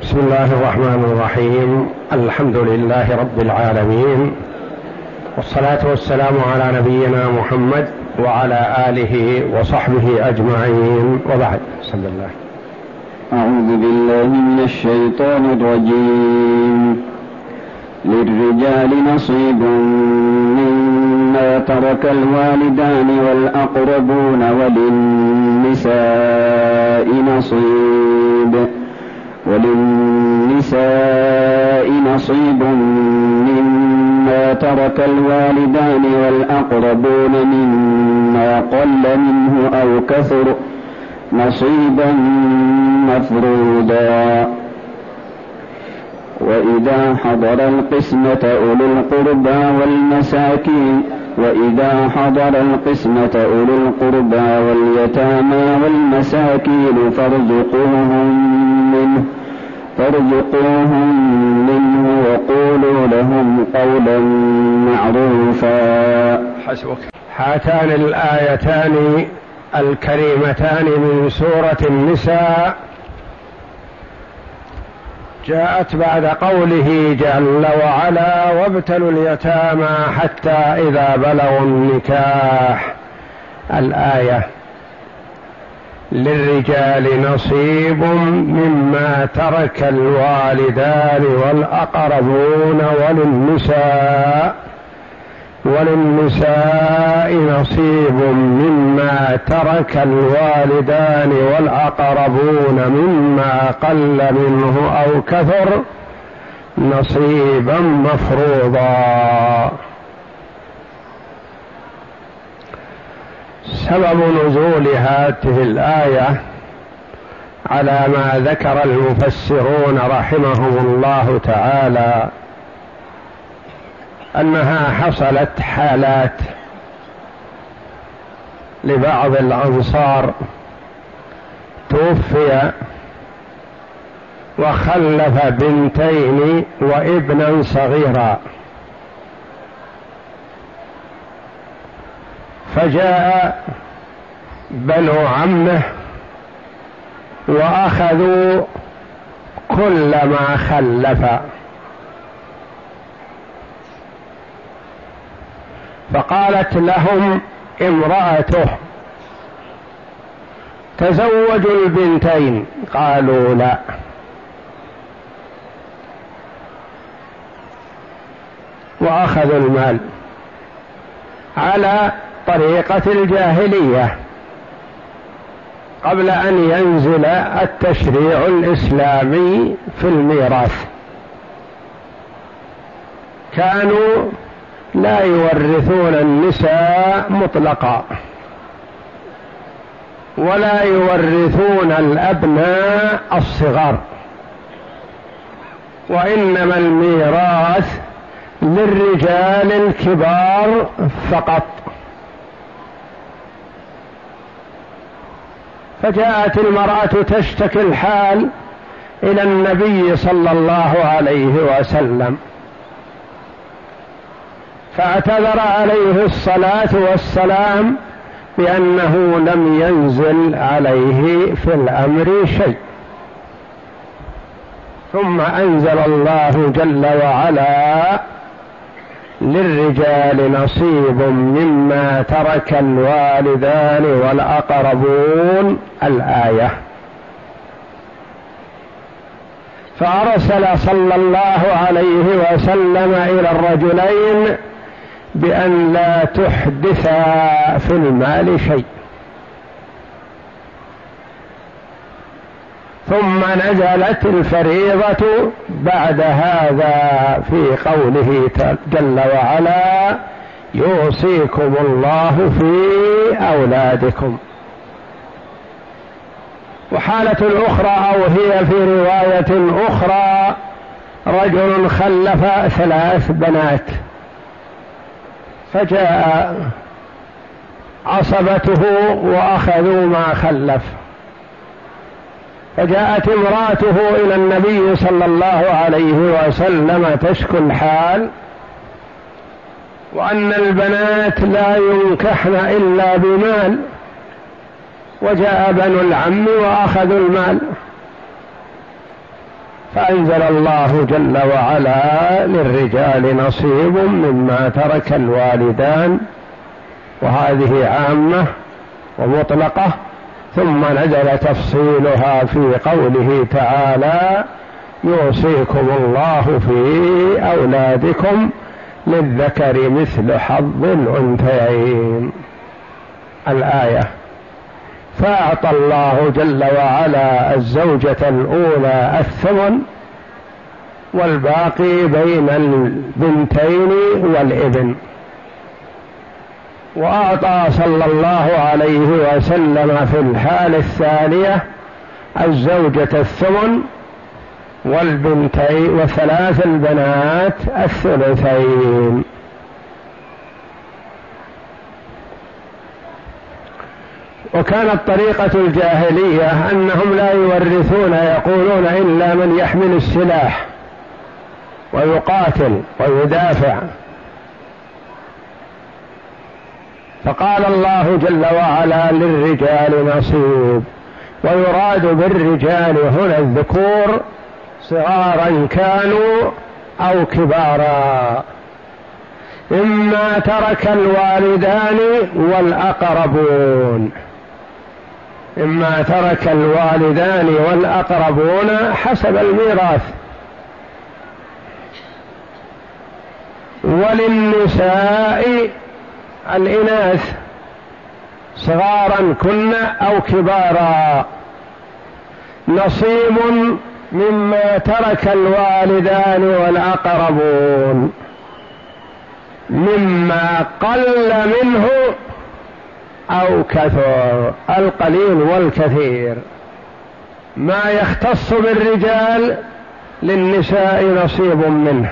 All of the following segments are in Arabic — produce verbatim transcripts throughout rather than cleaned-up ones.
بسم الله الرحمن الرحيم. الحمد لله رب العالمين، والصلاة والسلام على نبينا محمد وعلى آله وصحبه أجمعين، وبعد. بسم الله. أعوذ بالله من الشيطان الرجيم. للرجال نصيب مما ترك الوالدان والأقربون، وللنساء نصيب وللنساء نصيب مما ترك الوالدان والأقربون مما قل منه أو كثر، نصيبا مفروضا. وإذا حضر القسمة أولو القربى والمساكين وإذا حضر القسمة أولو القربى واليتامى والمساكين فارزقوهم منه فارزقوهم منه وقولوا لهم قولا معروفا. حسبك. هاتان الآيتان الكريمتان من سورة النساء جاءت بعد قوله جل وعلا: وابتلوا اليتامى حتى إذا بلغوا النكاح. الآية: للرجال نصيب مما ترك الوالدان والأقربون، وللنساء وللنساء نصيب مما ترك الوالدان والأقربون مما قل منه أو كثر، نصيبا مفروضا. سبب نزول هذه الآية على ما ذكر المفسرون رحمهم الله تعالى أنها حصلت حالات لبعض الأنصار توفي وخلف بنتين وابنا صغيرا، فجاء بنو عمه وأخذوا كل ما خلف، فقالت لهم امرأته: تزوجوا البنتين. قالوا: لا. وأخذوا المال على طريقة الجاهلية قبل أن ينزل التشريع الإسلامي في الميراث. كانوا لا يورثون النساء مطلقا، ولا يورثون الأبناء الصغار، وإنما الميراث للرجال الكبار فقط. فجاءت المرأة تشتكي الحال إلى النبي صلى الله عليه وسلم، فاعتذر عليه الصلاة والسلام بأنه لم ينزل عليه في الأمر شيء. ثم أنزل الله جل وعلا: للرجال نصيب مما ترك الوالدان والأقربون. الآية. فأرسل صلى الله عليه وسلم إلى الرجلين بأن لا تحدثا في المال شيء. ثم نزلت الفريضة بعد هذا في قوله جل وعلا: يوصيكم الله في أولادكم. وحالة أخرى أو هي في رواية أخرى: رجل خلف ثلاث بنات، فجاء عصبته وأخذوا ما خلف، فجاءت امرأته إلى النبي صلى الله عليه وسلم تشكو الحال، وأن البنات لا ينكحن إلا بمال، وجاء بنو العم وأخذوا المال. فأنزل الله جل وعلا: للرجال نصيب مما ترك الوالدان، وهذه عامة ومطلقة، ثم نزل تفصيلها في قوله تعالى: يوصيكم الله في أولادكم للذكر مثل حظ الأنثيين. الآية. فأعطى الله جل وعلا الزوجة الأولى الثمن، والباقي بين البنتين والابن. وأعطى صلى الله عليه وسلم في الحالة الثانية الزوجة الثمن والبنتين وثلاث البنات الثلثين. وكانت طريقة الجاهلية أنهم لا يورثون، يقولون: إلا من يحمل السلاح ويقاتل ويدافع. فقال الله جل وعلا: للرجال نصيب، ويراد بالرجال هنا الذكور صغارا كانوا أو كبارا، إما ترك الوالدان والأقربون، إما ترك الوالدان والأقربون حسب الميراث. وللنساء الإناث صغارا كن أو كبارا نصيب مما ترك الوالدان والأقربون، مما قل منه أو كثر. القليل والكثير، ما يختص بالرجال للنساء نصيب منه،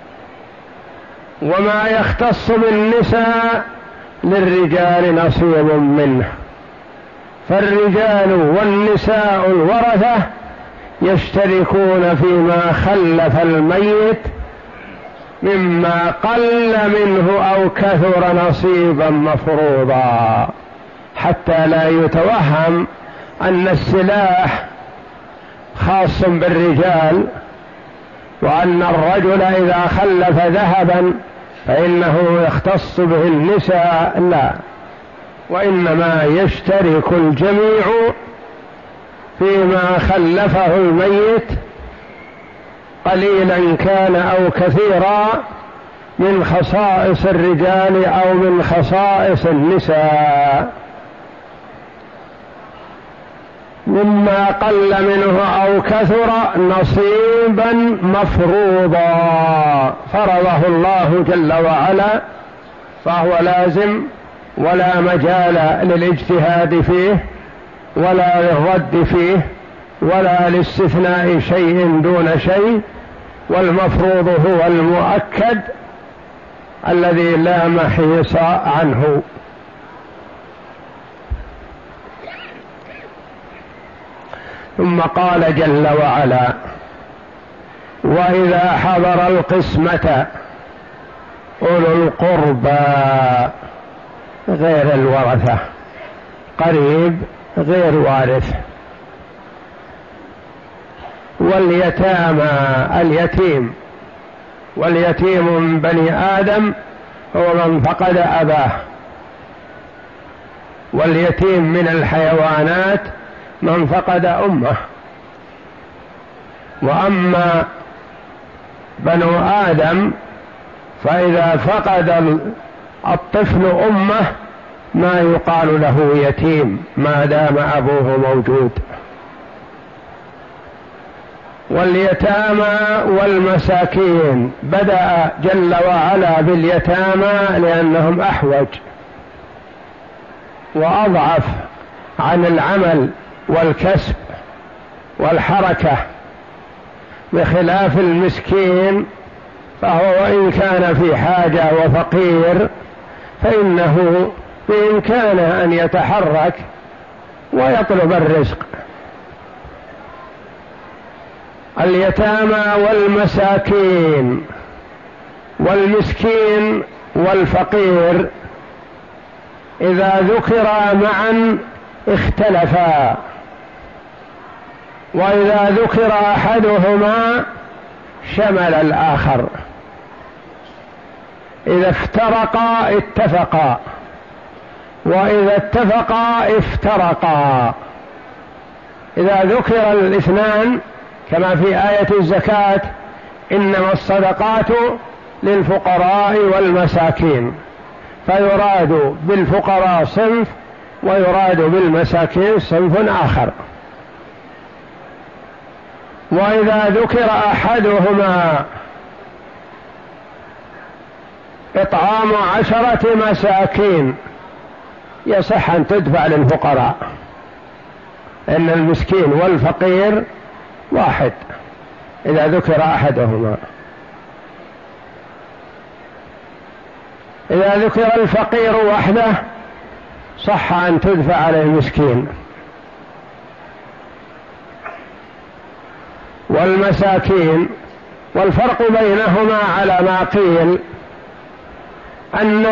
وما يختص بالنساء للرجال نصيب منه. فالرجال والنساء الورثة يشتركون فيما خلف الميت مما قل منه أو كثر نصيبا مفروضا، حتى لا يتوهم أن السلاح خاص بالرجال، وأن الرجل إذا خلف ذهبا فإنه يختص به النساء. لا، وإنما يشترك الجميع فيما خلفه الميت قليلا كان أو كثيرا من خصائص الرجال أو من خصائص النساء، مما قل منه أو كثر نصيبا مفروضا فرضه الله جل وعلا، فهو لازم ولا مجال للاجتهاد فيه ولا للرد فيه ولا لاستثناء شيء دون شيء. والمفروض هو المؤكد الذي لا محيص عنه. ثم قال جل وعلا: وإذا حضر القسمة أولو القربى، غير الورثة، قريب غير وارث. واليتامى، اليتيم، واليتيم من بني آدم هو من فقد أباه، واليتيم من الحيوانات من فقد أمه. وأما بنو آدم فإذا فقد الطفل أمه ما يقال له يتيم ما دام أبوه موجود. واليتامى والمساكين بدأ جل وعلا باليتامى لأنهم أحوج وأضعف عن العمل والكسب والحركة، بخلاف المسكين فهو وإن كان في حاجة وفقير فإنه بإمكانه أن يتحرك ويطلب الرزق. اليتامى والمساكين، والمسكين والفقير إذا ذكرا معا اختلفا، وإذا ذكر أحدهما شمل الآخر، إذا افترقا اتفقا، وإذا اتفقا افترقا. إذا ذكر الاثنان كما في آية الزكاة: إنما الصدقات للفقراء والمساكين، فيراد بالفقراء صنف ويراد بالمساكين صنف آخر. وإذا ذكر أحدهما إطعام عشرة مساكين يصح أن تدفع للفقراء، إن المسكين والفقير واحد إذا ذكر أحدهما. إذا ذكر الفقير وحده صح أن تدفع على المسكين. والمساكين، والفرق بينهما على ما قيل أن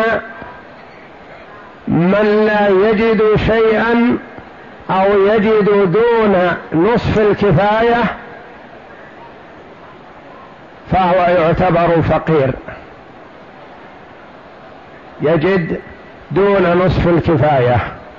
من لا يجد شيئا أو يجد دون نصف الكفاية فهو يعتبر فقير، يجد دون نصف الكفاية.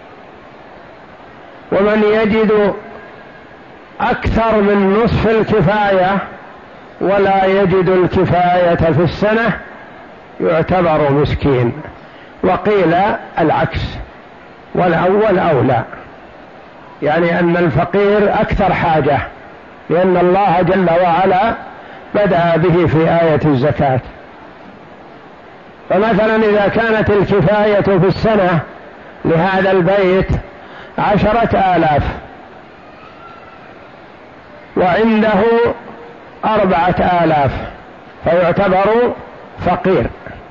ومن يجد أكثر من نصف الكفاية ولا يجد الكفاية في السنة يعتبر مسكين. وقيل العكس، والأول أولى، يعني أن الفقير أكثر حاجة، لأن الله جل وعلا بدأ به في آية الزكاة. فمثلا إذا كانت الكفاية في السنة لهذا البيت عشرة آلاف وعنده أربعة آلاف فيعتبر فقير،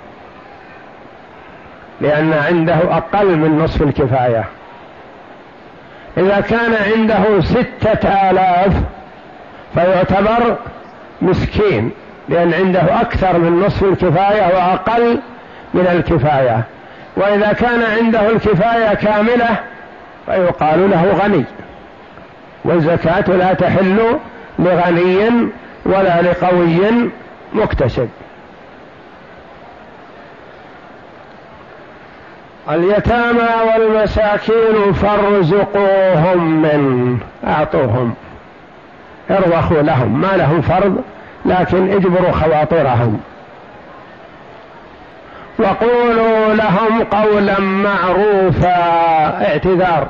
لأن عنده أقل من نصف الكفاية. إذا كان عنده ستة آلاف فيعتبر مسكين، لأن عنده أكثر من نصف الكفاية وأقل من الكفاية. وإذا كان عنده الكفاية كاملة فيقال له غني، والزكاة لا تحل لغني ولا لقوي مكتسب. اليتامى والمساكين فارزقوهم منه، أعطوهم، ارضخوا لهم، ما لهم فرض لكن اجبروا خواطرهم. وقولوا لهم قولا معروفا، اعتذار،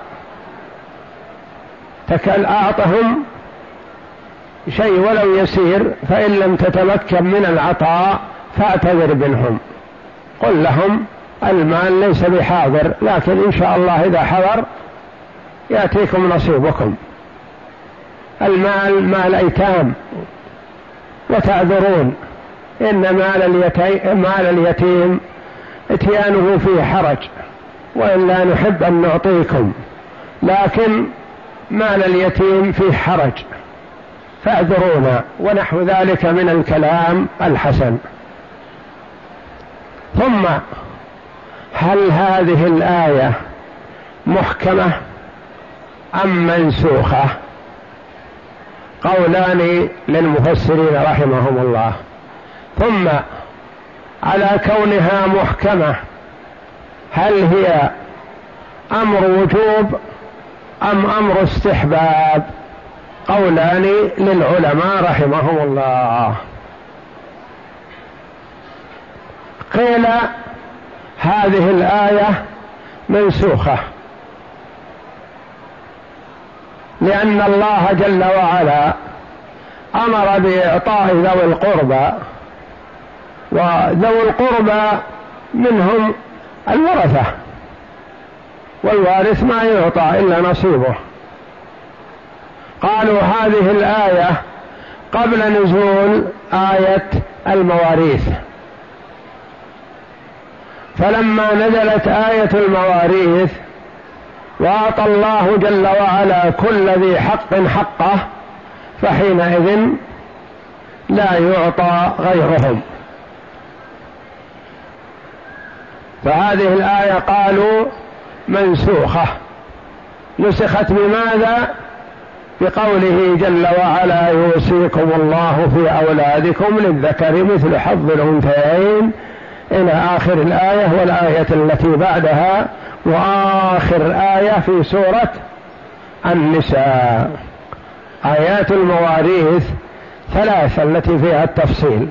تكل أعطهم شيء ولو يسير، فإن لم تتمكن من العطاء فاعتذر منهم، قل لهم المال ليس بحاضر، لكن إن شاء الله إذا حضر يأتيكم نصيبكم، المال مال أيتام، وتعذرون إن مال اليتيم, مال اليتيم اتيانه فيه حرج، وإلا نحب أن نعطيكم، لكن مال اليتيم فيه حرج فاعذرونا، ونحو ذلك من الكلام الحسن. ثم هل هذه الآية محكمة أم منسوخة؟ قولان للمفسرين رحمهم الله. ثم على كونها محكمة هل هي أمر وجوب أم أمر استحباب؟ قولان للعلماء رحمهم الله. قيل هذه الآية منسوخة، لأن الله جل وعلا أمر بإعطاء ذوي القربى، وذوي القربى منهم الورثة، والوارث ما يعطى إلا نصيبه. قالوا هذه الآية قبل نزول آية المواريث، فلما نزلت آية المواريث وأعطى الله جل وعلا كل ذي حق حقه، فحينئذ لا يعطى غيرهم. فهذه الآية قالوا منسوخة. نسخت بماذا؟ بقوله جل وعلا يوصيكم الله في أولادكم للذكر مثل حظ الأنثيين إلى آخر الآية والآية التي بعدها وآخر آية في سورة النساء. آيات المواريث ثلاثة التي فيها التفصيل: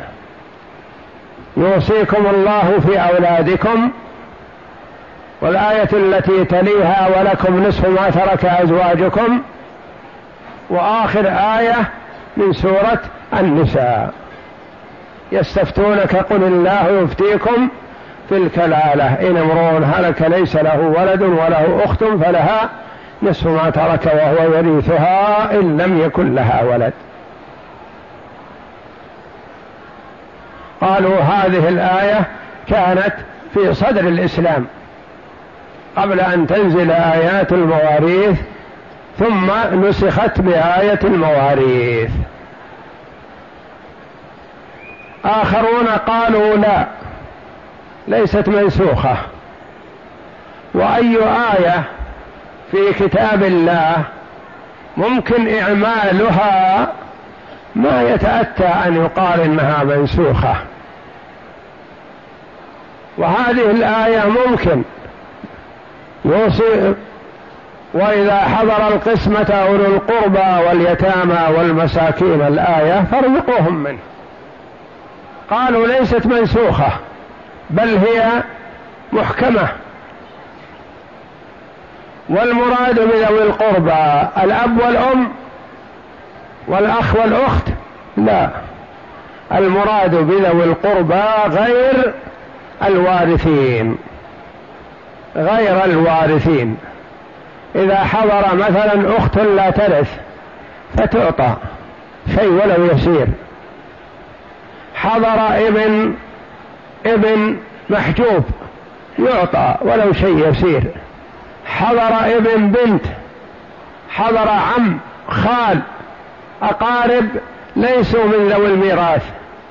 يوصيكم الله في أولادكم، والآية التي تليها ولكم نصف ما ترك أزواجكم، وآخر آية من سورة النساء: يستفتونك قل الله يفتيكم في الكلالة إن امرؤ هلك ليس له ولد وله أخت فلها نصف ما ترك وهو يرثها إن لم يكن لها ولد. قالوا هذه الآية كانت في صدر الإسلام قبل أن تنزل آيات المواريث، ثم نسخت بآية المواريث. آخرون قالوا لا، ليست منسوخة، وأي آية في كتاب الله ممكن إعمالها ما يتأتى أن يقال إنها منسوخة، وهذه الآية ممكن يوصي وإذا حضر القسمة أولو القربى واليتامى والمساكين الآية فارزقوهم منه. قالوا ليست منسوخة بل هي محكمة، والمراد بذوي القربى الأب والأم والأخ والأخت، لا، المراد بذوي القربى غير الوارثين، غير الوارثين. إذا حضر مثلا أخت لا ترث فتعطى شيء ولو يسير، حضر ابن ابن محجوب يعطى ولو شيء يسير، حضر ابن بنت، حضر عم خال أقارب ليسوا من ذوي الميراث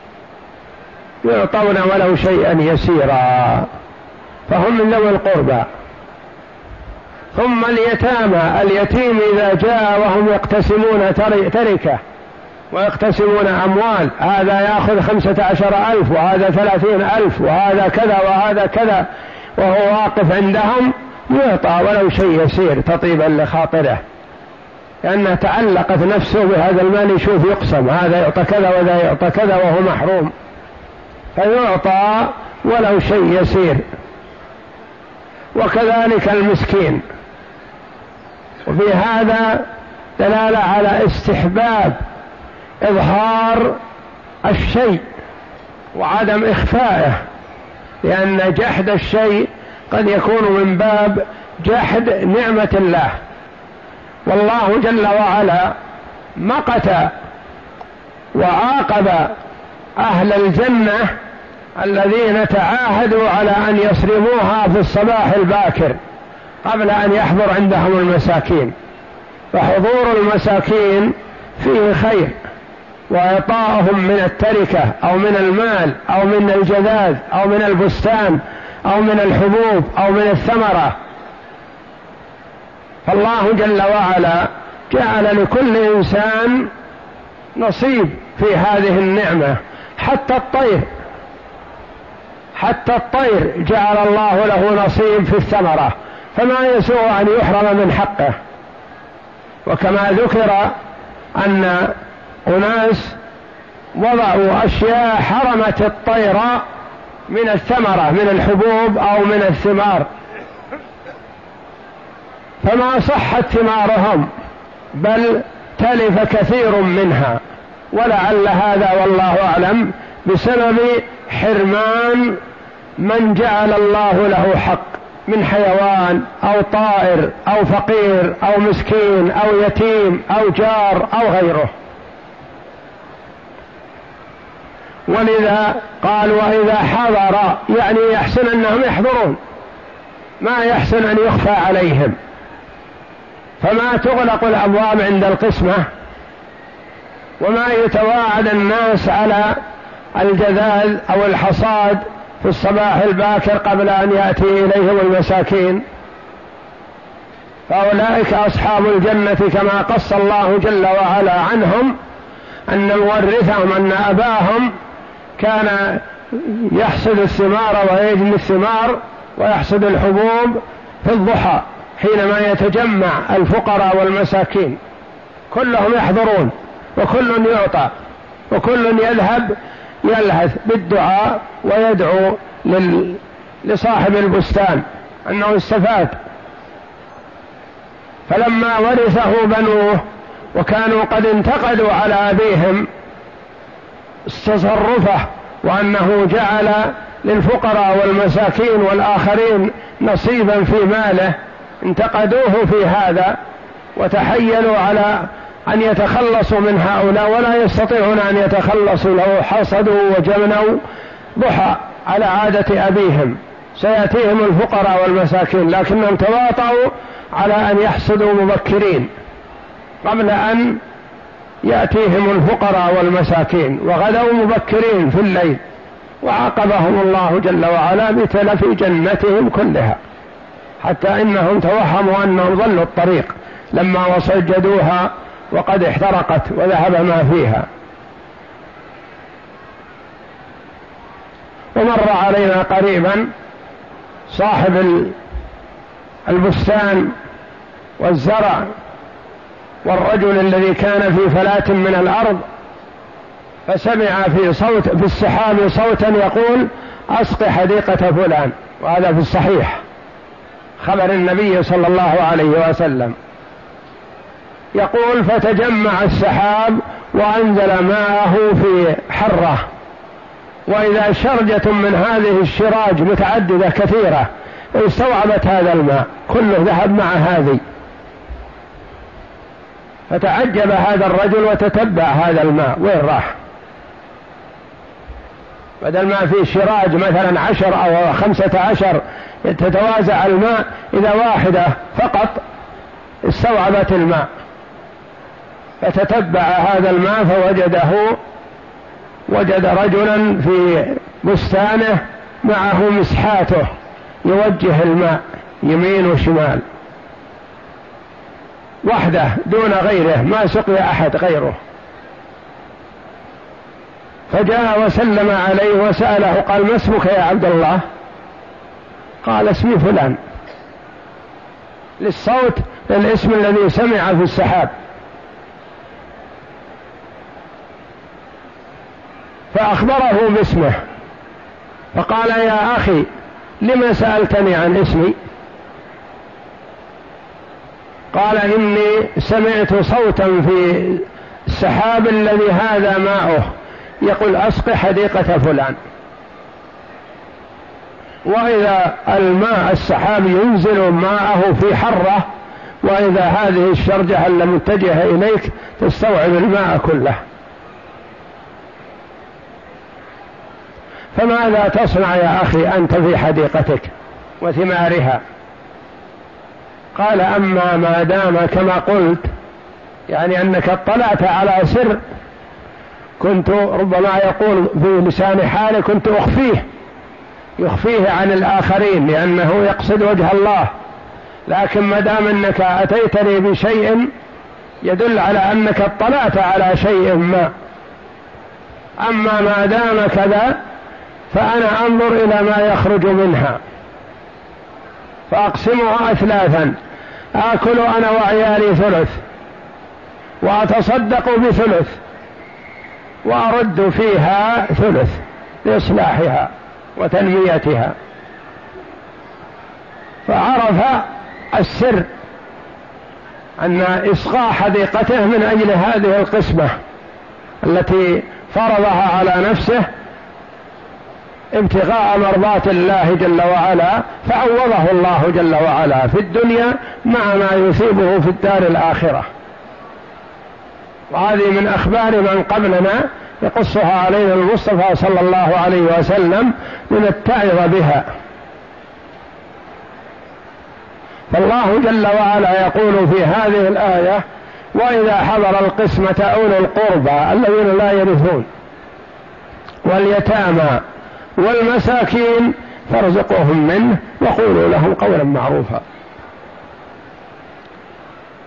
يعطون ولو شيئا يسيرا، فهم من ذوي القربى. ثم اليتامى، اليتيم إذا جاء وهم يقتسمون تركة ويقتسمون أموال، هذا يأخذ خمسة عشر ألف وهذا ثلاثين ألف وهذا كذا وهذا كذا، وهو واقف عندهم يعطى ولو شيء يسير تطيبا لخاطره، لأنه تعلقت نفسه بهذا المال، يشوف يقسم هذا يعطى كذا وذا يعطى كذا وهو محروم، فيعطى ولو شيء يسير. وكذلك المسكين. وفي هذا دلالة على استحباب إظهار الشيء وعدم إخفائه، لأن جحد الشيء قد يكون من باب جحد نعمة الله. والله جل وعلا مقت وعاقب أهل الجنة الذين تعاهدوا على أن يصرموها في الصباح الباكر قبل أن يحضر عندهم المساكين، فحضور المساكين فيه خير، وإعطاءهم من التركة أو من المال أو من الجذاذ أو من البستان أو من الحبوب أو من الثمرة. فالله جل وعلا جعل لكل إنسان نصيب في هذه النعمة، حتى الطير حتى الطير جعل الله له نصيب في الثمرة، فما يسوء أن يحرم من حقه. وكما ذكر أن أناس وضعوا أشياء حرمت الطير من الثمرة من الحبوب أو من الثمار، فما صحت ثمارهم بل تلف كثير منها، ولعل هذا والله أعلم بسبب حرمان من جعل الله له حق من حيوان أو طائر أو فقير أو مسكين أو يتيم أو جار أو غيره. ولذا قال وإذا حضر، يعني يحسن أنهم يحضرون، ما يحسن أن يخفى عليهم، فما تغلق الأبواب عند القسمة، وما يتواعد الناس على الجذاذ أو الحصاد في الصباح الباكر قبل أن يأتي إليهم المساكين. فأولئك أصحاب الجنة كما قص الله جل وعلا عنهم أن مورثهم أن أباهم كان يحصد الثمار ويجني الثمار ويحصد الحبوب في الضحى حينما يتجمع الفقراء والمساكين، كلهم يحضرون وكل يعطى وكل يذهب يلهث بالدعاء ويدعو لصاحب البستان أنه استفاد. فلما ورثه بنوه وكانوا قد انتقدوا على أبيهم تصرفه وأنه جعل للفقراء والمساكين والآخرين نصيبا في ماله، انتقدوه في هذا وتحيلوا على أن يتخلصوا من هؤلاء ولا يستطيعون أن يتخلصوا لو حصدوا وجمنوا ضحى على عادة أبيهم سيأتيهم الفقراء والمساكين، لكنهم تواطؤوا على أن يحصدوا مبكرين قبل أن يأتيهم الفقراء والمساكين، وغدوا مبكرين في الليل، وعاقبهم الله جل وعلا بتلف جنتهم كلها، حتى إنهم توهموا أنهم ضلوا الطريق لما وسجدوها وقد احترقت وذهب ما فيها. ومر علينا قريبا صاحب البستان والزرع والرجل الذي كان في فلاة من الأرض، فسمع في صوت في السحاب صوتا يقول أسق حديقة فلان، وهذا في الصحيح خبر النبي صلى الله عليه وسلم، يقول فتجمع السحاب وأنزل ماءه في حرة، وإذا شرجة من هذه الشراج متعددة كثيرة استوعبت هذا الماء كله ذهب مع هذه، فتعجب هذا الرجل وتتبع هذا الماء وين راح، بدل ما في شراج مثلا عشر أو خمسة عشر تتوازع الماء، إذا واحدة فقط استوعبت الماء، فتتبع هذا الماء فوجده وجد رجلا في بستانه معه مسحاته يوجه الماء يمين وشمال وحده دون غيره، ما سقي أحد غيره، فجاء وسلم عليه وسأله قال ما اسمك يا عبد الله؟ قال اسمي فلان، للصوت للاسم الذي سمع في السحاب. فأخبره باسمه فقال يا أخي لما سألتني عن اسمي؟ قال إني سمعت صوتا في السحاب الذي هذا ماؤه يقول أسق حديقة فلان، وإذا الماء السحاب ينزل ماءه في حرة، وإذا هذه الشرجة المتجهة إليك تستوعب الماء كله، فماذا تصنع يا أخي أنت في حديقتك وثمارها؟ قال أما ما دام كما قلت، يعني أنك اطلعت على سر كنت ربما يقول في لسان حالي كنت أخفيه يخفيه عن الآخرين لأنه يقصد وجه الله، لكن ما دام أنك أتيتني بشيء يدل على أنك اطلعت على شيء ما، أما ما دام كذا فأنا أنظر إلى ما يخرج منها فأقسمها أثلاثا، آكل أنا وعيالي ثلث، وأتصدق بثلث، وأرد فيها ثلث لإصلاحها وتنميتها. فعرف السر أن إصغاء حديقته من أجل هذه القسمة التي فرضها على نفسه ابتغاء مرضات الله جل وعلا، فعوضه الله جل وعلا في الدنيا مع ما يثيبه في الدار الآخرة. وهذه من أخبار من قبلنا يقصها علينا المصطفى صلى الله عليه وسلم لنتعظ بها. فالله جل وعلا يقول في هذه الآية وإذا حضر القسمة أولو القربى الذين لا يرثون واليتامى والمساكين فارزقوهم منه وقولوا لهم قولا معروفا.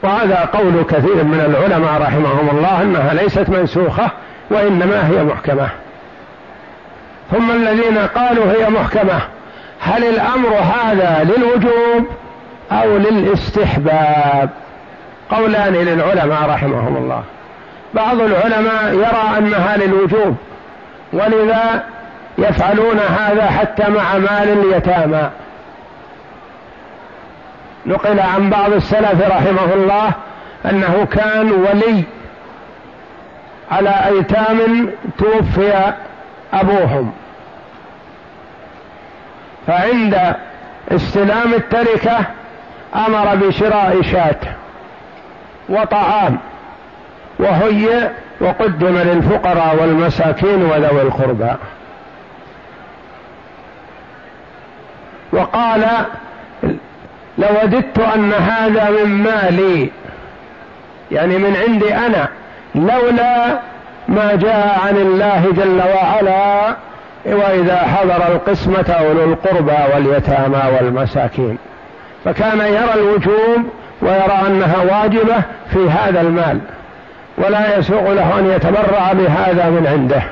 وهذا قول كثير من العلماء رحمهم الله أنها ليست منسوخة وإنما هي محكمة. ثم الذين قالوا هي محكمة، هل الأمر هذا للوجوب أو للاستحباب؟ قولان للعلماء رحمهم الله. بعض العلماء يرى أنها للوجوب، ولذا يفعلون هذا حتى مع مال اليتامى. نقل عن بعض السلف رحمه الله أنه كان ولي على أيتام توفي أبوهم، فعند استلام التركة أمر بشراء شاة وطعام وهيئ وقدم للفقراء والمساكين وذوي القربى، وقال لوددت أن هذا من مالي، يعني من عندي أنا، لولا ما جاء عن الله جل وعلا وإذا حضر القسمة أولو القربى واليتامى والمساكين. فكان يرى الوجوب ويرى أنها واجبة في هذا المال، ولا يسوغ له أن يتبرع بهذا من عنده.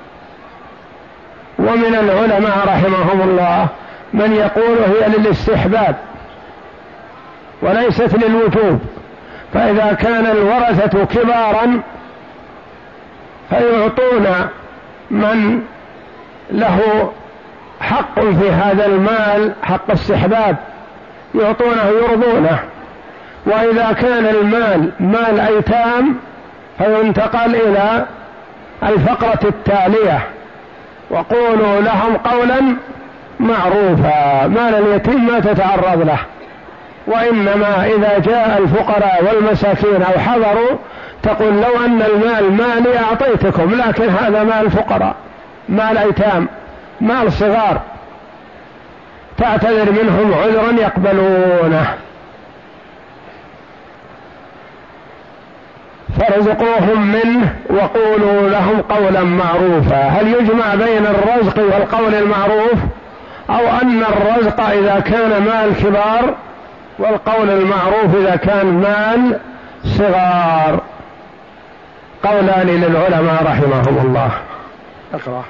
ومن العلماء رحمهم الله من يقول هي للاستحباب وليست للوجوب، فإذا كان الورثة كبارا فيعطون من له حق في هذا المال حق استحباب، يعطونه يرضونه. وإذا كان المال مال أيتام فينتقل إلى الفقرة التالية، وقولوا لهم قولا معروفا. مال اليتيم ما تتعرض له، وإنما إذا جاء الفقراء والمساكين أو حضروا تقول لو أن المال مالي أعطيتكم، لكن هذا مال فقراء، مال أيتام، مال صغار، تعتذر منهم عذرا يقبلونه، فارزقوهم منه وقولوا لهم قولا معروفا. هل يجمع بين الرزق والقول المعروف، أو أن الرزق إذا كان مال كبار والقول المعروف إذا كان مال صغار؟ قولان للعلماء رحمهم الله. اقرأ.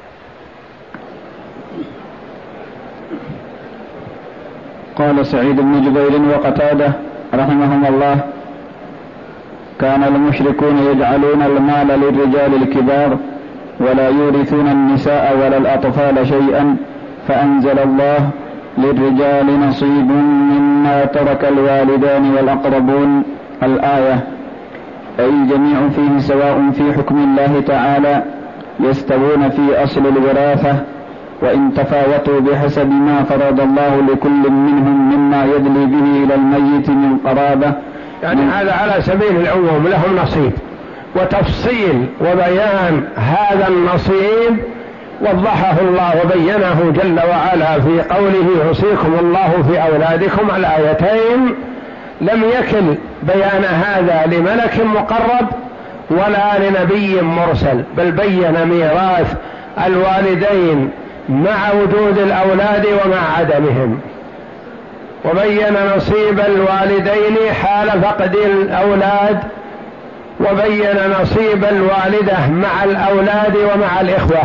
قال سعيد بن جبير وقتادة رحمهم الله: كان المشركون يجعلون المال للرجال الكبار ولا يورثون النساء ولا الأطفال شيئا، فأنزل الله: للرجال نصيب مما ترك الوالدان والأقربون، الآية. أي الجميع فيه سواء في حكم الله تعالى، يستوون في أصل الوراثة، وإن تفاوتوا بحسب ما فرض الله لكل منهم مما يدلي به إلى الميت من قرابة. يعني هذا على سبيل العموم، لهم نصيب. وتفصيل وبيان هذا النصيب وضحه الله وبينه جل وعلا في قوله: يوصيكم الله في أولادكم، الآيتين. لم يكن بيان هذا لملك مقرب ولا لنبي مرسل، بل بين ميراث الوالدين مع وجود الأولاد ومع عدمهم، وبين نصيب الوالدين حال فقد الأولاد، وبين نصيب الوالدة مع الأولاد ومع الإخوة،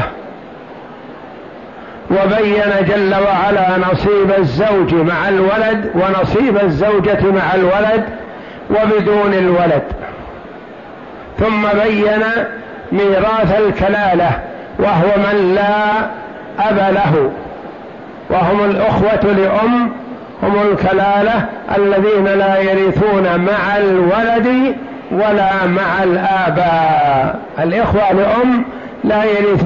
وبين جل وعلا نصيب الزوج مع الولد ونصيب الزوجة مع الولد وبدون الولد. ثم بين ميراث الكلالة، وهو من لا أب له، وهم الأخوة لأم، هم الكلالة الذين لا يرثون مع الولد ولا مع الآباء. الإخوة لأم لا يرثون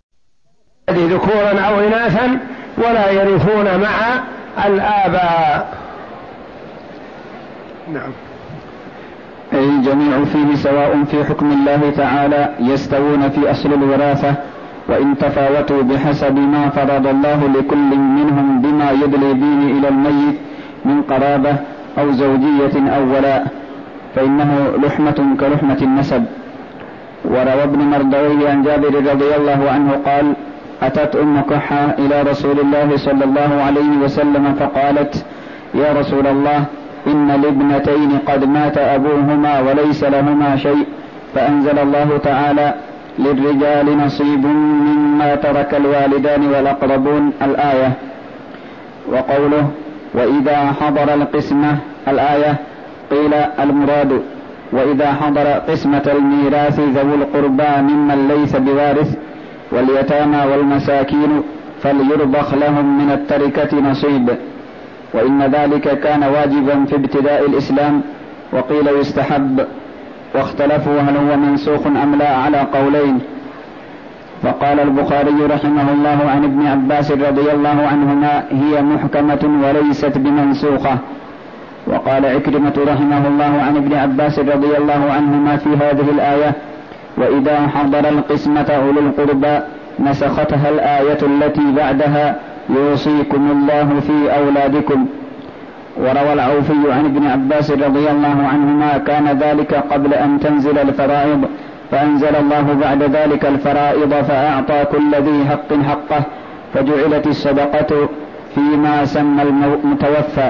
ذكورا أو إناثا ولا يرثون مع الآباء. نعم. أي الجميع فيه سواء في حكم الله تعالى، يستوون في أصل الوراثة، وإن تفاوتوا بحسب ما فرض الله لكل منهم بما يدلي به إلى الميت من قرابة أو زوجية أو ولاء، فإنه لحمة كلحمة النسب. وروى ابن مردويه عن جابر رضي الله عنه قال: أتت أم كحة إلى رسول الله صلى الله عليه وسلم فقالت: يا رسول الله، إن الابنتين قد مات أبوهما وليس لهما شيء، فأنزل الله تعالى للرجال نصيب مما ترك الوالدان والأقربون الآية. وقوله وإذا حضر القسمة الآية قيل المراد وإذا حضر قسمة الميراث ذوو القربى ممن ليس بوارث واليتامى والمساكين فليرضخ لهم من التركة نصيب، وإن ذلك كان واجبا في ابتداء الإسلام، وقيل يستحب، واختلفوا هل هو منسوخ أم لا على قولين. فقال البخاري رحمه الله عن ابن عباس رضي الله عنهما هي محكمة وليست بمنسوخة. وقال عكرمة رحمه الله عن ابن عباس رضي الله عنهما في هذه الآية وإذا حضر القسمة أولو القربى نسختها الآية التي بعدها يوصيكم الله في أولادكم. وروى العوفي عن ابن عباس رضي الله عنهما كان ذلك قبل أن تنزل الفرائض، فأنزل الله بعد ذلك الفرائض فأعطى كل ذي حق حقه، فجعلت الصدقة فيما سمى المتوفى.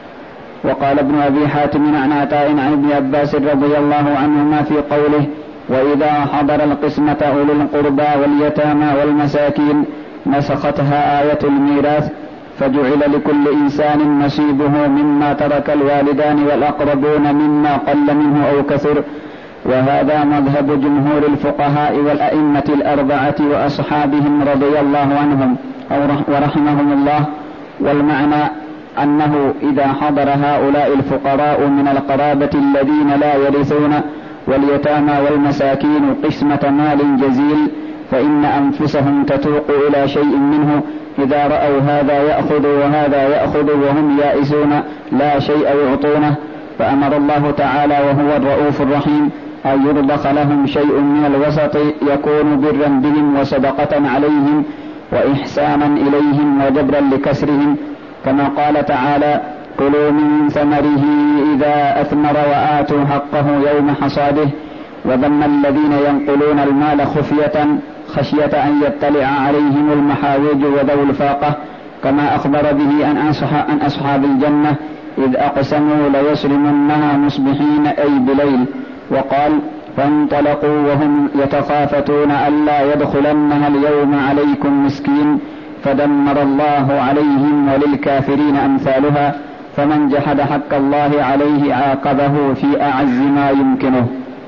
وقال ابن أبي حاتم عن عطاء عن ابن عباس رضي الله عنهما في قوله وإذا حضر القسمة أولو القربى واليتامى والمساكين نسختها آية الميراث، فجعل لكل إنسان نصيبه مما ترك الوالدان والأقربون مما قل منه أو كثر. وهذا مذهب جمهور الفقهاء والأئمة الأربعة وأصحابهم رضي الله عنهم ورحمهم الله. والمعنى أنه إذا حضر هؤلاء الفقراء من القرابة الذين لا يرثون واليتامى والمساكين قسمة مال جزيل فإن أنفسهم تتوق إلى شيء منه إذا رأوا هذا يأخذ وهذا يأخذ وهم يائسون لا شيء يعطونه، فأمر الله تعالى وهو الرؤوف الرحيم أن يرضخ لهم شيء من الوسط يكون برا بهم وصدقة عليهم وإحسانا إليهم وجبرا لكسرهم، كما قال تعالى كلوا من ثمره إذا أثمر وآتوا حقه يوم حصاده، وذم الذين ينقلون المال خفية خشية أن يطلع عليهم المحاوج وذو الفاقة، كما أخبر به عن أصحاب الجنة إذ أقسموا ليصرمنها مصبحين أي بليل. وقال فانطلقوا وهم يتخافتون ألا يدخلنها اليوم عليكم مسكين، فدمر الله عليهم وللكافرين أمثالها، فمن جحد حق الله عليه عاقبه في أعز ما يمكنه.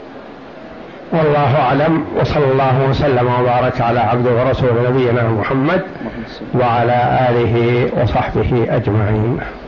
والله أعلم، وصلى الله وسلم وبارك على عبده ورسوله نبينا محمد وعلى آله وصحبه أجمعين.